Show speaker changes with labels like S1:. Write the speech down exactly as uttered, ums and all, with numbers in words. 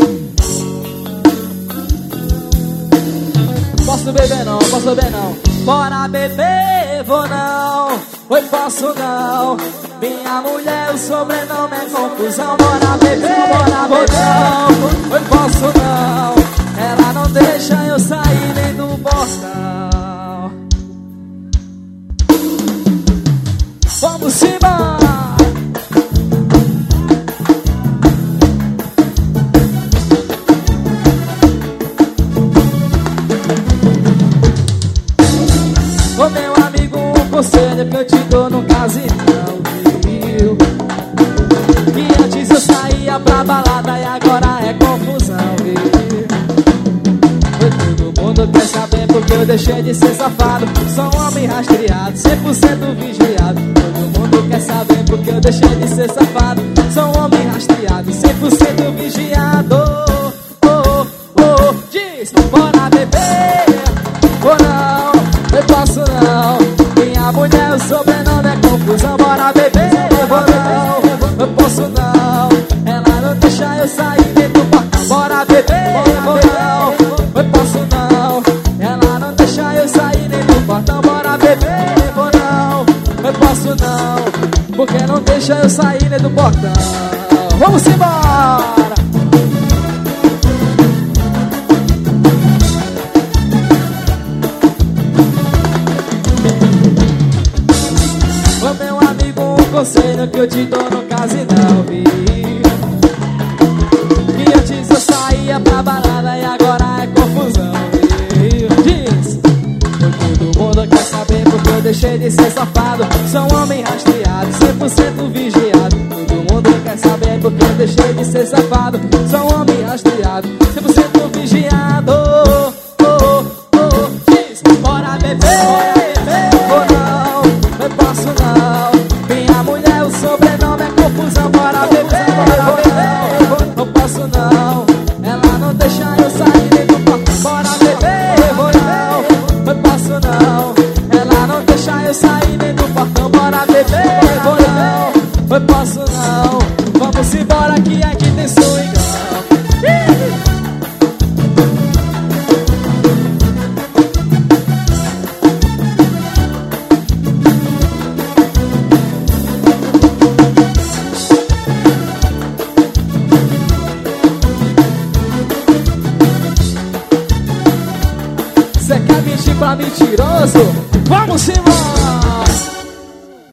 S1: Posso beber não, posso beber não. Bora beber, vou não. Oi, posso não. Minha mulher, o sobrenome é confusão. Bora beber, bora vou não. Oi, posso não. Ela não deixa eu sair nem do portão. Vamos embora. Ô meu amigo, um conselho que eu te dou no caso e não viu. Que antes eu saía pra balada e agora é confusão, viu? Todo mundo quer saber porque eu deixei de ser safado. Sou um homem rastreado, cem por cento vigiado. Todo mundo quer saber porque eu deixei de ser safado. Sou um homem rastreado, cem por cento vigiado. Oh, oh, oh, diz, bora beber ou não? Eu posso não. Minha mulher, o sobrenome é confusão. Bora beber, vou não. Eu posso não. Ela não deixa eu sair dentro do portão. Bora beber, vou não. Eu posso não. Ela não deixa eu sair dentro do portão. Bora beber, vou não. Eu posso não. Porque não deixa eu sair dentro do portão. Vamos embora. Conselho que eu te dou no caso e não vi. Que antes eu saía pra balada e agora é confusão, viu? Diz, todo mundo quer saber porque eu deixei de ser safado. Sou um homem rastreado, cem por cento vigiado. Todo mundo quer saber porque eu deixei de ser safado. Sou um homem rastreado, cem por cento vigiado. Oh, oh, oh, diz, bora beber, ou não, eu posso não. Minha mulher, o sobrenome é confusão. Bora beber, bora beber. Não posso não. Ela não deixa eu sair dentro do portão. Bora beber, vou não. Eu posso não. Ela não deixa eu sair dentro do portão. Bora beber, vou não. Eu posso não. Vamos embora que aqui tem swingão. Pra mentiroso, vamos embora.